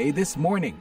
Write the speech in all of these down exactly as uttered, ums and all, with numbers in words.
A This Morning.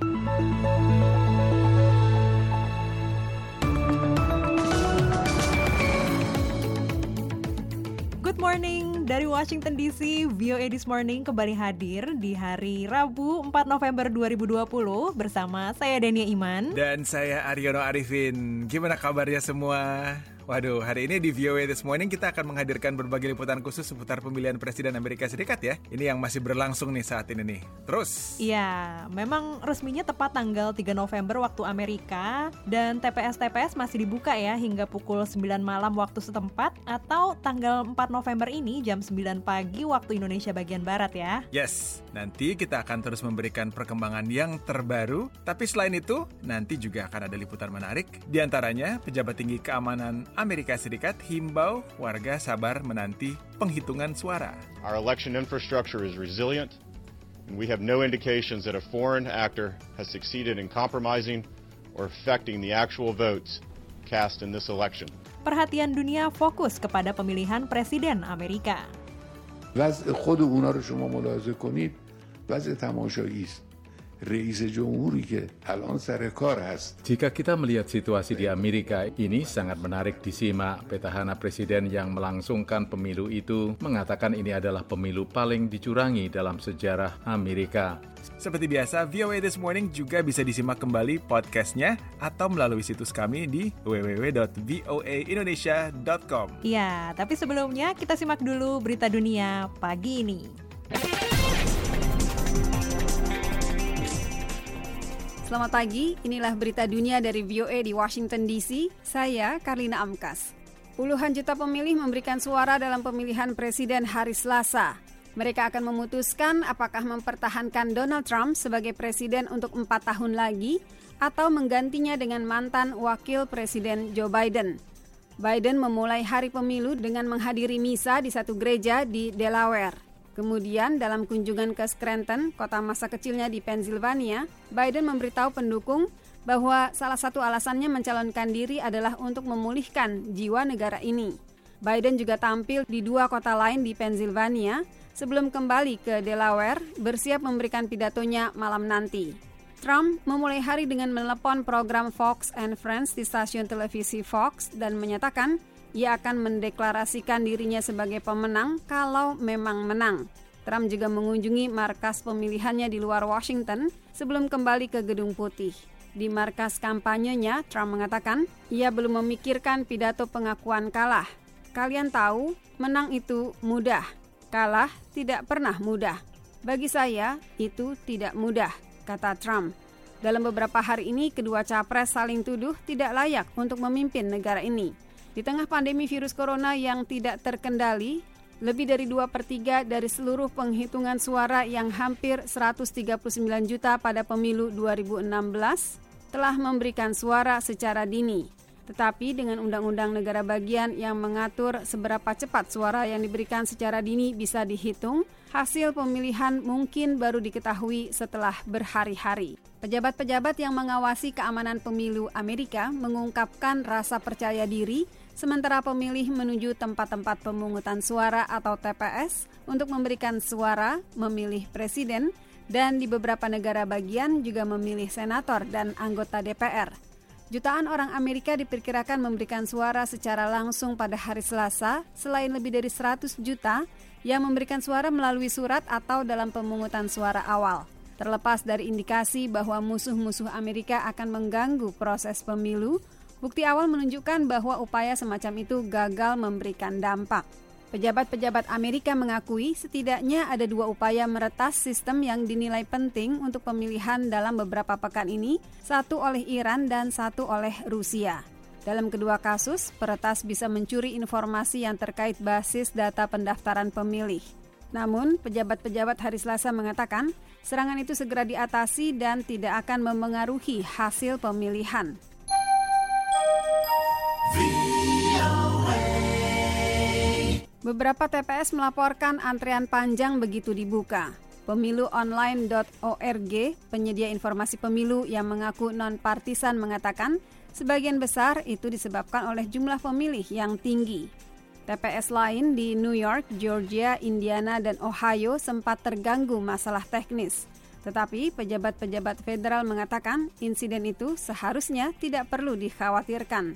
Good morning dari Washington D C, V O A This Morning kembali hadir di hari Rabu empat November dua ribu dua puluh bersama saya Dania Iman. Dan saya Aryono Arifin. Gimana kabarnya semua? Waduh, hari ini di V O A This Morning kita akan menghadirkan berbagai liputan khusus seputar pemilihan Presiden Amerika Serikat ya. Ini yang masih berlangsung nih saat ini nih. Terus? Iya, memang resminya tepat tanggal tiga November waktu Amerika. Dan T P S-T P S masih dibuka ya hingga pukul sembilan malam waktu setempat. Atau tanggal empat November ini jam sembilan pagi waktu Indonesia bagian Barat ya. Yes, nanti kita akan terus memberikan perkembangan yang terbaru. Tapi selain itu, nanti juga akan ada liputan menarik. Di antaranya, pejabat tinggi keamanan Amerika Serikat himbau warga sabar menanti penghitungan suara. Our election infrastructure is resilient, and we have no indications that a foreign actor has succeeded in compromising or affecting the actual votes cast in this election. Perhatian dunia fokus kepada pemilihan Presiden Amerika. وضع خود اونا رو شما ملاحظه کنید وضع تماشایی است. رئیس جمهوری که الان سر کار هست. Jika kita melihat situasi di Amerika ini sangat menarik disimak. Petahana presiden yang melangsungkan pemilu itu mengatakan ini adalah pemilu paling dicurangi dalam sejarah Amerika. Seperti biasa, V O A This Morning juga bisa disimak kembali podcastnya atau melalui situs kami di w w w dot voa indonesia dot com. Ya, tapi sebelumnya kita simak dulu berita dunia pagi ini. Selamat pagi, inilah berita dunia dari V O A di Washington D C. Saya Karlina Amkas. Puluhan juta pemilih memberikan suara dalam pemilihan presiden hari Selasa. Mereka akan memutuskan apakah mempertahankan Donald Trump sebagai presiden untuk empat tahun lagi atau menggantinya dengan mantan wakil presiden Joe Biden. Biden memulai hari pemilu dengan menghadiri misa di satu gereja di Delaware. Kemudian dalam kunjungan ke Scranton, kota masa kecilnya di Pennsylvania, Biden memberitahu pendukung bahwa salah satu alasannya mencalonkan diri adalah untuk memulihkan jiwa negara ini. Biden juga tampil di dua kota lain di Pennsylvania sebelum kembali ke Delaware bersiap memberikan pidatonya malam nanti. Trump memulai hari dengan menelepon program Fox and Friends di stasiun televisi Fox dan menyatakan ia akan mendeklarasikan dirinya sebagai pemenang kalau memang menang. Trump juga mengunjungi markas pemilihannya di luar Washington sebelum kembali ke Gedung Putih. Di markas kampanyenya, Trump mengatakan ia belum memikirkan pidato pengakuan kalah. Kalian tahu, menang itu mudah. Kalah tidak pernah mudah. Bagi saya, itu tidak mudah, kata Trump. Dalam beberapa hari ini, kedua capres saling tuduh tidak layak untuk memimpin negara ini. Di tengah pandemi virus corona yang tidak terkendali, lebih dari dua per tiga dari seluruh penghitungan suara yang hampir seratus tiga puluh sembilan juta pada pemilu dua ribu enam belas telah memberikan suara secara dini. Tetapi dengan undang-undang negara bagian yang mengatur seberapa cepat suara yang diberikan secara dini bisa dihitung, hasil pemilihan mungkin baru diketahui setelah berhari-hari. Pejabat-pejabat yang mengawasi keamanan pemilu Amerika mengungkapkan rasa percaya diri sementara pemilih menuju tempat-tempat pemungutan suara atau T P S untuk memberikan suara, memilih presiden, dan di beberapa negara bagian juga memilih senator dan anggota D P R. Jutaan orang Amerika diperkirakan memberikan suara secara langsung pada hari Selasa, selain lebih dari seratus juta yang memberikan suara melalui surat atau dalam pemungutan suara awal. Terlepas dari indikasi bahwa musuh-musuh Amerika akan mengganggu proses pemilu, bukti awal menunjukkan bahwa upaya semacam itu gagal memberikan dampak. Pejabat-pejabat Amerika mengakui setidaknya ada dua upaya meretas sistem yang dinilai penting untuk pemilihan dalam beberapa pekan ini, satu oleh Iran dan satu oleh Rusia. Dalam kedua kasus, peretas bisa mencuri informasi yang terkait basis data pendaftaran pemilih. Namun, pejabat-pejabat hari Selasa mengatakan serangan itu segera diatasi dan tidak akan memengaruhi hasil pemilihan. Beberapa T P S melaporkan antrean panjang begitu dibuka. Pemilu online dot org, penyedia informasi pemilu yang mengaku non-partisan mengatakan sebagian besar itu disebabkan oleh jumlah pemilih yang tinggi. T P S lain di New York, Georgia, Indiana, dan Ohio sempat terganggu masalah teknis. Tetapi pejabat-pejabat federal mengatakan insiden itu seharusnya tidak perlu dikhawatirkan.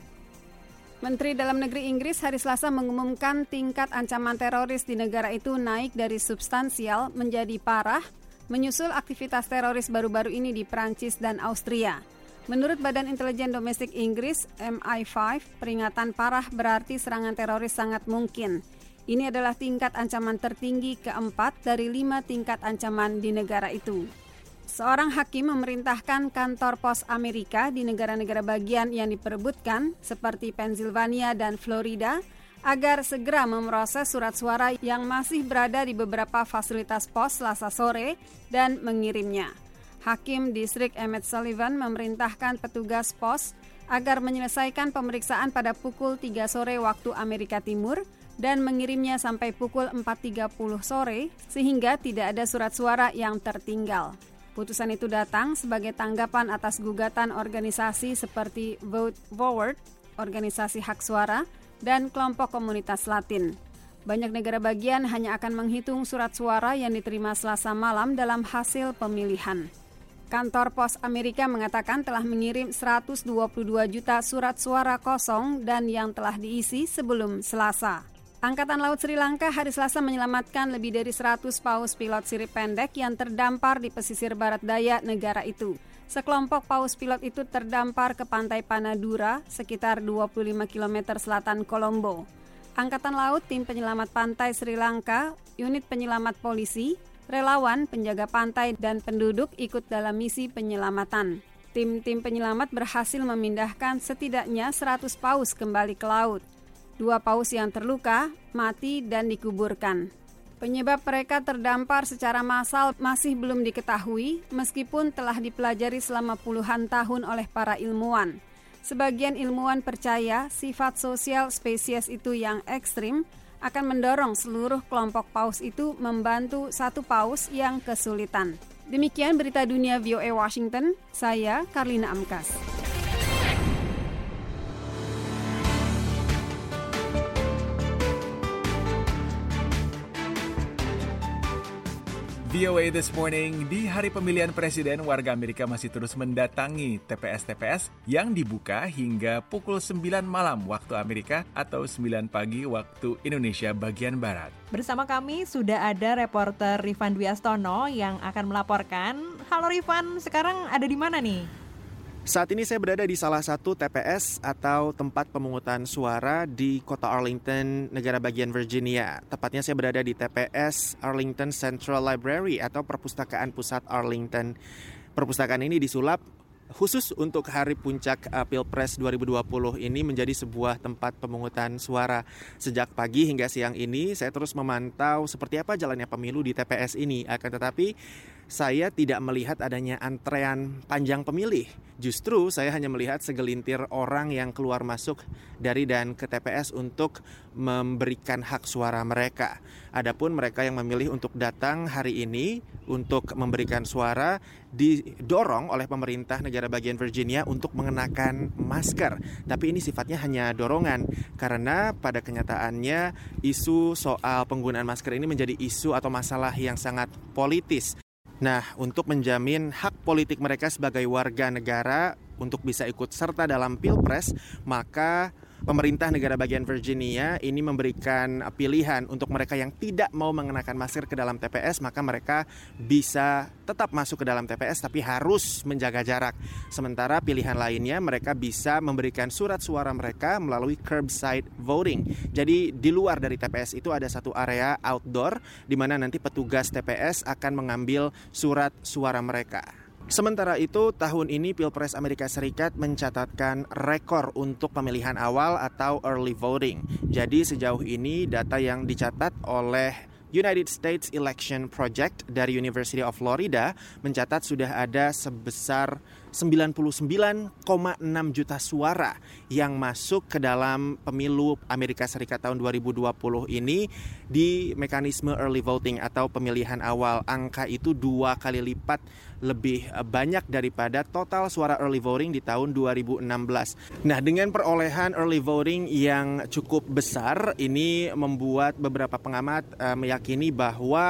Menteri Dalam Negeri Inggris hari Selasa mengumumkan tingkat ancaman teroris di negara itu naik dari substansial menjadi parah, menyusul aktivitas teroris baru-baru ini di Prancis dan Austria. Menurut Badan Intelijen Domestik Inggris, M I lima, peringatan parah berarti serangan teroris sangat mungkin. Ini adalah tingkat ancaman tertinggi keempat dari lima tingkat ancaman di negara itu. Seorang hakim memerintahkan kantor pos Amerika di negara-negara bagian yang diperebutkan, seperti Pennsylvania dan Florida, agar segera memproses surat suara yang masih berada di beberapa fasilitas pos Selasa sore dan mengirimnya. Hakim Distrik Emmett Sullivan memerintahkan petugas pos agar menyelesaikan pemeriksaan pada pukul tiga sore waktu Amerika Timur dan mengirimnya sampai pukul empat tiga puluh sore sehingga tidak ada surat suara yang tertinggal. Putusan itu datang sebagai tanggapan atas gugatan organisasi seperti Vote Forward, organisasi hak suara, dan kelompok komunitas Latin. Banyak negara bagian hanya akan menghitung surat suara yang diterima Selasa malam dalam hasil pemilihan. Kantor Pos Amerika mengatakan telah mengirim seratus dua puluh dua juta surat suara kosong dan yang telah diisi sebelum Selasa. Angkatan Laut Sri Lanka hari Selasa menyelamatkan lebih dari seratus paus pilot sirip pendek yang terdampar di pesisir barat daya negara itu. Sekelompok paus pilot itu terdampar ke pantai Panadura, sekitar dua puluh lima kilometer selatan Colombo. Angkatan Laut, tim penyelamat pantai Sri Lanka, unit penyelamat polisi, relawan, penjaga pantai, dan penduduk ikut dalam misi penyelamatan. Tim-tim penyelamat berhasil memindahkan setidaknya seratus paus kembali ke laut. Dua paus yang terluka, mati, dan dikuburkan. Penyebab mereka terdampar secara massal masih belum diketahui, meskipun telah dipelajari selama puluhan tahun oleh para ilmuwan. Sebagian ilmuwan percaya sifat sosial spesies itu yang ekstrim akan mendorong seluruh kelompok paus itu membantu satu paus yang kesulitan. Demikian berita dunia V O A Washington, saya Karlina Amkas. V O A This Morning, di hari pemilihan presiden, warga Amerika masih terus mendatangi T P S-T P S yang dibuka hingga pukul sembilan malam waktu Amerika atau sembilan pagi waktu Indonesia bagian Barat. Bersama kami sudah ada reporter Rifan Dwi Astono yang akan melaporkan. Halo Rifan, sekarang ada di mana nih? Saat ini saya berada di salah satu T P S atau tempat pemungutan suara di kota Arlington, negara bagian Virginia. Tepatnya saya berada di T P S Arlington Central Library atau Perpustakaan Pusat Arlington. Perpustakaan ini disulap khusus untuk hari puncak uh, Pilpres dua ribu dua puluh ini menjadi sebuah tempat pemungutan suara. Sejak pagi hingga siang ini saya terus memantau seperti apa jalannya pemilu di T P S ini. Akan tetapi saya tidak melihat adanya antrean panjang pemilih. Justru saya hanya melihat segelintir orang yang keluar masuk dari dan ke T P S untuk memberikan hak suara mereka. Adapun mereka yang memilih untuk datang hari ini untuk memberikan suara didorong oleh pemerintah negara bagian Virginia untuk mengenakan masker. Tapi ini sifatnya hanya dorongan karena pada kenyataannya isu soal penggunaan masker ini menjadi isu atau masalah yang sangat politis. Nah, untuk menjamin hak politik mereka sebagai warga negara untuk bisa ikut serta dalam Pilpres, maka pemerintah negara bagian Virginia ini memberikan pilihan untuk mereka yang tidak mau mengenakan masker ke dalam T P S, maka mereka bisa tetap masuk ke dalam T P S tapi harus menjaga jarak. Sementara pilihan lainnya mereka bisa memberikan surat suara mereka melalui curbside voting. Jadi di luar dari T P S itu ada satu area outdoor di mana nanti petugas T P S akan mengambil surat suara mereka. Sementara itu, tahun ini Pilpres Amerika Serikat mencatatkan rekor untuk pemilihan awal atau early voting. Jadi sejauh ini data yang dicatat oleh United States Election Project dari University of Florida mencatat sudah ada sebesar sembilan puluh sembilan koma enam juta suara yang masuk ke dalam pemilu Amerika Serikat tahun dua ribu dua puluh ini di mekanisme early voting atau pemilihan awal. Angka itu dua kali lipat lebih banyak daripada total suara early voting di tahun dua ribu enam belas. Nah, dengan perolehan early voting yang cukup besar, ini membuat beberapa pengamat uh, meyakini bahwa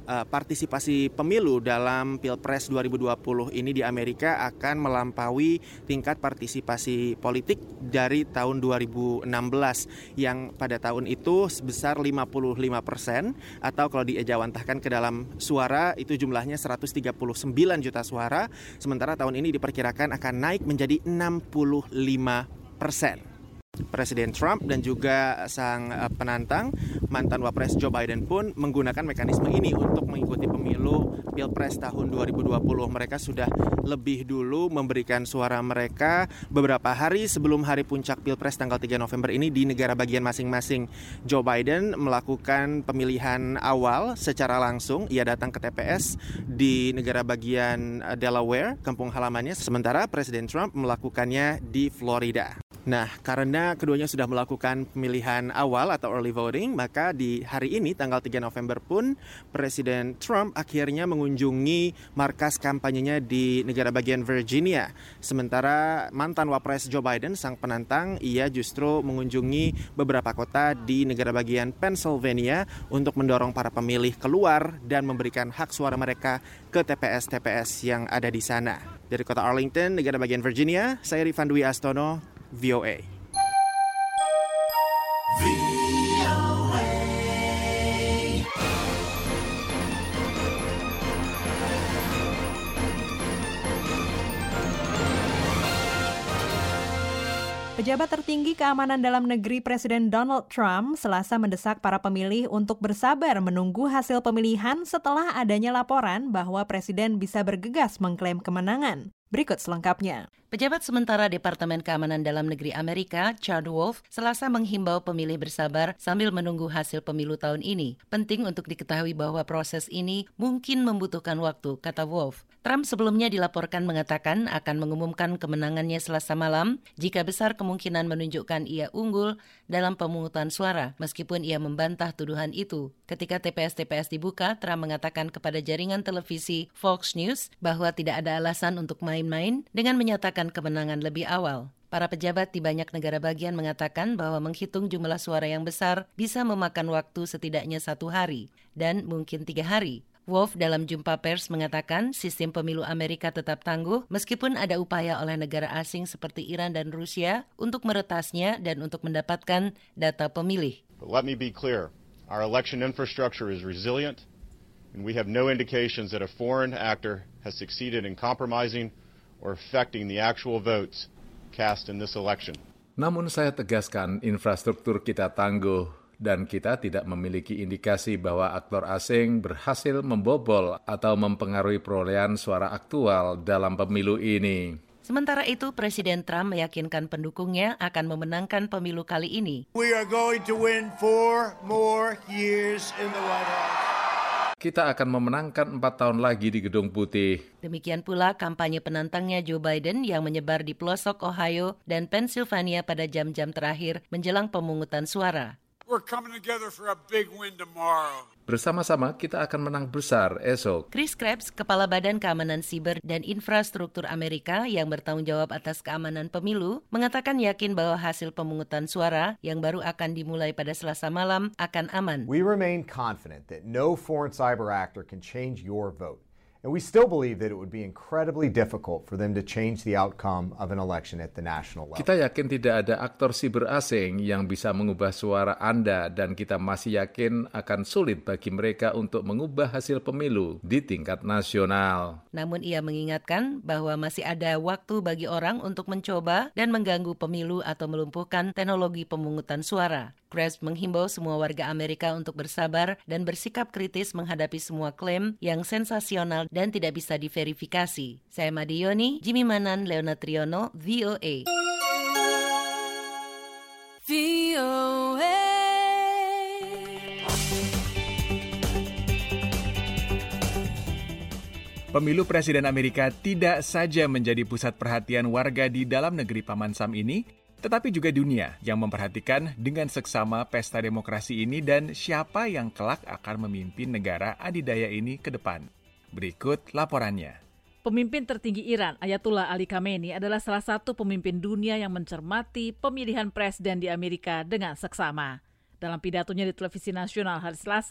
uh, partisipasi pemilu dalam Pilpres dua ribu dua puluh ini di Amerika akan melampaui tingkat partisipasi politik dari tahun dua ribu enam belas yang pada tahun itu sebesar lima puluh lima persen, atau kalau diejawantahkan ke dalam suara itu jumlahnya seratus tiga puluh sembilan juta suara, sementara tahun ini diperkirakan akan naik menjadi enam puluh lima persen. Presiden Trump dan juga sang penantang mantan Wapres Joe Biden pun menggunakan mekanisme ini untuk mengikuti pemilu Pilpres tahun dua ribu dua puluh. Mereka sudah lebih dulu memberikan suara mereka beberapa hari sebelum hari puncak Pilpres tanggal tiga November ini di negara bagian masing-masing. Joe Biden melakukan pemilihan awal secara langsung. Ia datang ke T P S di negara bagian Delaware, kampung halamannya, sementara Presiden Trump melakukannya di Florida. Nah, karena keduanya sudah melakukan pemilihan awal atau early voting, maka di hari ini tanggal tiga November pun Presiden Trump akhirnya mengunjungi markas kampanyenya di negara bagian Virginia. Sementara mantan Wapres Joe Biden, sang penantang, ia justru mengunjungi beberapa kota di negara bagian Pennsylvania untuk mendorong para pemilih keluar dan memberikan hak suara mereka ke T P S T P S yang ada di sana. Dari kota Arlington, negara bagian Virginia, saya Rifan Dwi Astono, V O A. Pejabat tertinggi keamanan dalam negeri Presiden Donald Trump Selasa mendesak para pemilih untuk bersabar menunggu hasil pemilihan setelah adanya laporan bahwa Presiden bisa bergegas mengklaim kemenangan. Berikut selengkapnya. Pejabat sementara Departemen Keamanan Dalam Negeri Amerika, Chad Wolf, Selasa menghimbau pemilih bersabar sambil menunggu hasil pemilu tahun ini. Penting untuk diketahui bahwa proses ini mungkin membutuhkan waktu, kata Wolf. Trump sebelumnya dilaporkan mengatakan akan mengumumkan kemenangannya Selasa malam jika besar kemungkinan menunjukkan ia unggul dalam pemungutan suara, meskipun ia membantah tuduhan itu. Ketika T P S T P S dibuka, Trump mengatakan kepada jaringan televisi Fox News bahwa tidak ada alasan untuk main-main dengan menyatakan kemenangan lebih awal. Para pejabat di banyak negara bagian mengatakan bahwa menghitung jumlah suara yang besar bisa memakan waktu setidaknya satu hari dan mungkin tiga hari. Wolf dalam jumpa pers mengatakan sistem pemilu Amerika tetap tangguh meskipun ada upaya oleh negara asing seperti Iran dan Rusia untuk meretasnya dan untuk mendapatkan data pemilih. But let me be clear, our election infrastructure is resilient and we have no indications that a foreign actor has succeeded in compromising or affecting the actual votes cast in this election. Namun saya tegaskan infrastruktur kita tangguh dan kita tidak memiliki indikasi bahwa aktor asing berhasil membobol atau mempengaruhi perolehan suara aktual dalam pemilu ini. Sementara itu, Presiden Trump meyakinkan pendukungnya akan memenangkan pemilu kali ini. We are going to win four more years in the White House. Kita akan memenangkan empat tahun lagi di Gedung Putih. Demikian pula kampanye penantangnya Joe Biden yang menyebar di pelosok Ohio dan Pennsylvania pada jam-jam terakhir menjelang pemungutan suara. We're coming together for a big win tomorrow. Bersama-sama kita akan menang besar esok. Chris Krebs, Kepala Badan Keamanan Siber dan Infrastruktur Amerika yang bertanggung jawab atas keamanan pemilu, mengatakan yakin bahwa hasil pemungutan suara yang baru akan dimulai pada Selasa malam akan aman. We remain confident that no foreign cyber actor can change your vote. And we still believe that it would be incredibly difficult for them to change the outcome of an election at the national level. Kita yakin tidak ada aktor siber asing yang bisa mengubah suara Anda dan kita masih yakin akan sulit bagi mereka untuk mengubah hasil pemilu di tingkat nasional. Namun ia mengingatkan bahwa masih ada waktu bagi orang untuk mencoba dan mengganggu pemilu atau melumpuhkan teknologi pemungutan suara. Krebs menghimbau semua warga Amerika untuk bersabar dan bersikap kritis menghadapi semua klaim yang sensasional dan tidak bisa diverifikasi. Saya Madioni, Jimmy Manan, Leona Triono, V O A. V O A. Pemilu Presiden Amerika tidak saja menjadi pusat perhatian warga di dalam negeri Paman Sam ini, tetapi juga dunia yang memperhatikan dengan seksama pesta demokrasi ini dan siapa yang kelak akan memimpin negara adidaya ini ke depan. Berikut laporannya. Pemimpin tertinggi Iran, Ayatollah Ali Khamenei, adalah salah satu pemimpin dunia yang mencermati pemilihan presiden di Amerika dengan seksama. Dalam pidatonya di televisi nasional hari Selasa,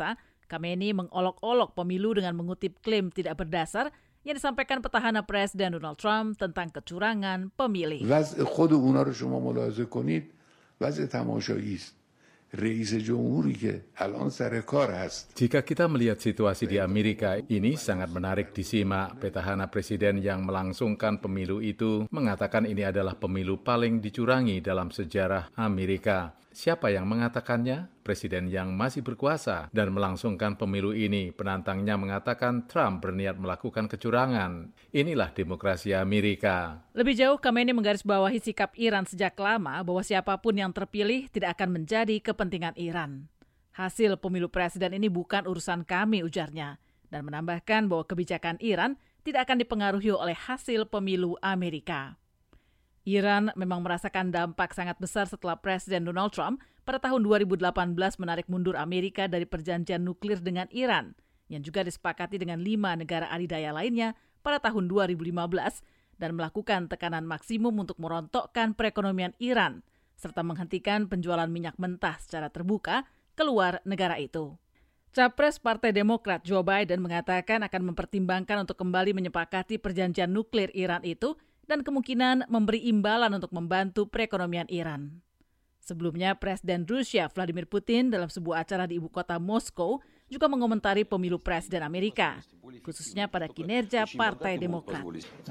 Khamenei mengolok-olok pemilu dengan mengutip klaim tidak berdasar yang disampaikan petahana Presiden Donald Trump tentang kecurangan pemilih. وضع خود اونا رو شما ملاحظه کنید وضع تماشایی است. رئیس جمهوری که الان سر کار هست. Jika kita melihat situasi di Amerika, ini sangat menarik disimak. Petahana presiden yang melangsungkan pemilu itu mengatakan ini adalah pemilu paling dicurangi dalam sejarah Amerika. Siapa yang mengatakannya? Presiden yang masih berkuasa dan melangsungkan pemilu ini. Penantangnya mengatakan Trump berniat melakukan kecurangan. Inilah demokrasi Amerika. Lebih jauh, Khamenei menggarisbawahi sikap Iran sejak lama bahwa siapapun yang terpilih tidak akan menjadi kepentingan Iran. Hasil pemilu presiden ini bukan urusan kami, ujarnya, dan menambahkan bahwa kebijakan Iran tidak akan dipengaruhi oleh hasil pemilu Amerika. Iran memang merasakan dampak sangat besar setelah Presiden Donald Trump pada tahun dua ribu delapan belas menarik mundur Amerika dari perjanjian nuklir dengan Iran, yang juga disepakati dengan lima negara adidaya lainnya pada tahun dua ribu lima belas dan melakukan tekanan maksimum untuk merontokkan perekonomian Iran, serta menghentikan penjualan minyak mentah secara terbuka keluar negara itu. Capres Partai Demokrat Joe Biden mengatakan akan mempertimbangkan untuk kembali menyepakati perjanjian nuklir Iran itu dan kemungkinan memberi imbalan untuk membantu perekonomian Iran. Sebelumnya, Presiden Rusia Vladimir Putin dalam sebuah acara di ibu kota Moskow juga mengomentari pemilu Presiden Amerika, khususnya pada kinerja Partai Demokrat.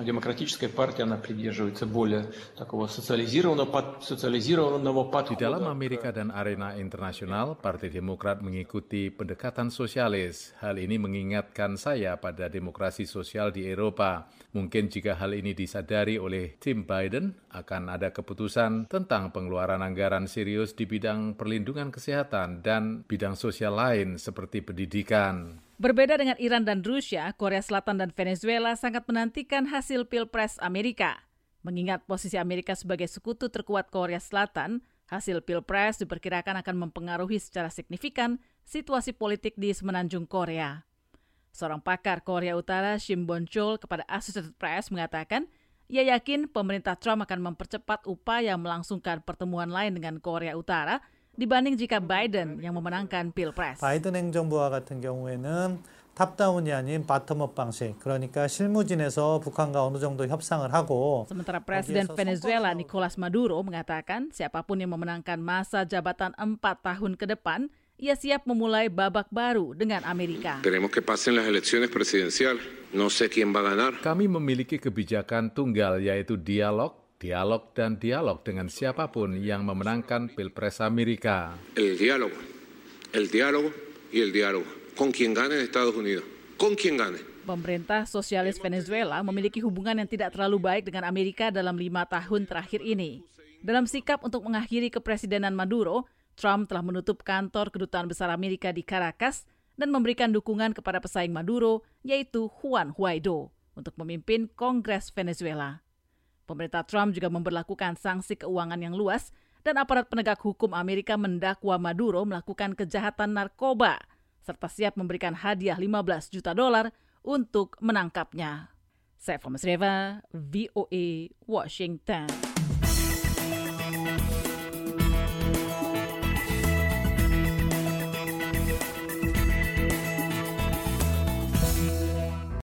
Di dalam Amerika dan arena internasional, Partai Demokrat mengikuti pendekatan sosialis. Hal ini mengingatkan saya pada demokrasi sosial di Eropa. Mungkin jika hal ini disadari oleh tim Biden, akan ada keputusan tentang pengeluaran anggaran serius di bidang perlindungan kesehatan dan bidang sosial lain seperti pendidikan. Berbeda dengan Iran dan Rusia, Korea Selatan dan Venezuela sangat menantikan hasil Pilpres Amerika. Mengingat posisi Amerika sebagai sekutu terkuat Korea Selatan, hasil Pilpres diperkirakan akan mempengaruhi secara signifikan situasi politik di semenanjung Korea. Seorang pakar Korea Utara, Shim Bon-chol, kepada Associated Press mengatakan, ia yakin pemerintah Trump akan mempercepat upaya melangsungkan pertemuan lain dengan Korea Utara dibanding jika Biden yang memenangkan Pilpres. 바이든 행정부와 같은 경우에는 탑다운이 아닌 바텀업 방식, 그러니까 실무진에서 북한과 어느 정도 협상을 하고. Sementara Presiden Venezuela Nicolas Maduro mengatakan siapapun yang memenangkan masa jabatan empat tahun ke depan, ia siap memulai babak baru dengan Amerika. Queremos que pasen las elecciones presidenciales. No sé quién va a ganar. Kami memiliki kebijakan tunggal yaitu dialog, dialog dan dialog dengan siapapun yang memenangkan Pilpres Amerika. El diálogo, el diálogo y el diálogo. Con quien gane en Estados Unidos. Con quien gane. Pemerintah sosialis Venezuela memiliki hubungan yang tidak terlalu baik dengan Amerika dalam lima tahun terakhir ini. Dalam sikap untuk mengakhiri kepresidenan Maduro, Trump telah menutup kantor kedutaan besar Amerika di Caracas dan memberikan dukungan kepada pesaing Maduro, yaitu Juan Guaido, untuk memimpin Kongres Venezuela. Pemerintah Trump juga memberlakukan sanksi keuangan yang luas dan aparat penegak hukum Amerika mendakwa Maduro melakukan kejahatan narkoba serta siap memberikan hadiah lima belas juta dolar untuk menangkapnya. Saya Thomas Reva, V O A, Washington.